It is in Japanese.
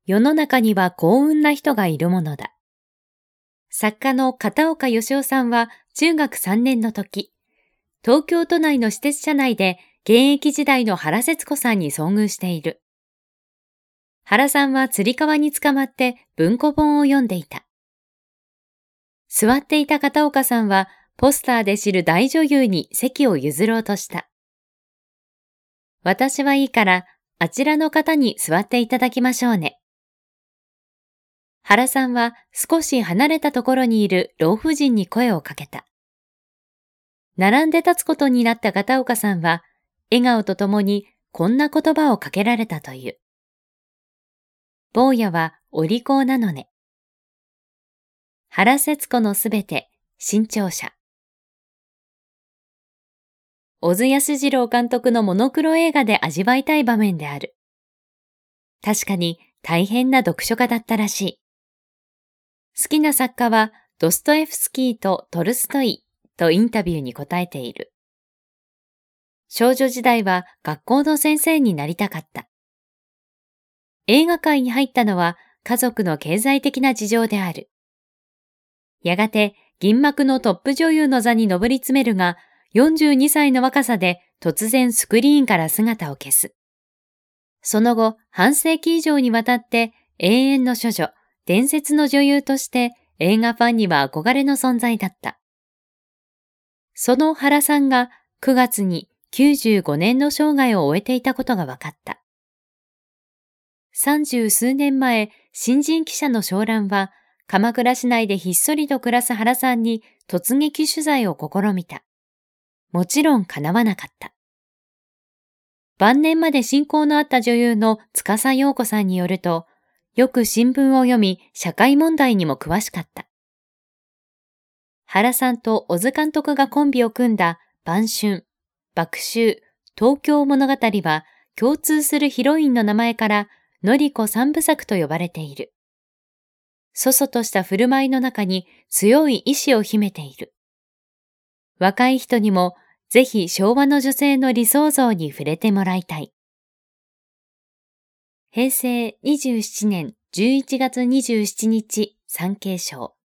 世の中には幸運な人がいるものだ。作家の片岡義雄さんは中学3年の時、東京都内の私鉄車内で現役時代の原節子さんに遭遇している。原さんはつり革につかまって文庫本を読んでいた。座っていた片岡さんはポスターで知る大女優に席を譲ろうとした。私はいいからあちらの方に座っていただきましょうね。原さんは少し離れたところにいる老婦人に声をかけた。並んで立つことになった片岡さんは笑顔とともにこんな言葉をかけられたという。坊やはお利口なのね。原節子のすべて、新潮社。小津安二郎監督のモノクロ映画で味わいたい場面である。確かに大変な読書家だったらしい。好きな作家はドストエフスキーとトルストイとインタビューに答えている。少女時代は学校の先生になりたかった。映画界に入ったのは家族の経済的な事情である。やがて銀幕のトップ女優の座に上り詰めるが、42歳の若さで突然スクリーンから姿を消す。その後、半世紀以上にわたって永遠の処女、伝説の女優として映画ファンには憧れの存在だった。その原さんが9月に95年の生涯を終えていたことが分かった。30数年前、新人記者の小蘭は、鎌倉市内でひっそりと暮らす原さんに突撃取材を試みた。もちろん叶わなかった。晩年まで親交のあった女優の司陽子さんによると、よく新聞を読み、社会問題にも詳しかった。原さんと小津監督がコンビを組んだ晩春、爆秋、東京物語は共通するヒロインの名前から典子三部作と呼ばれている。そそとした振る舞いの中に強い意志を秘めている。若い人にもぜひ昭和の女性の理想像に触れてもらいたい。平成27年11月27日、産経省。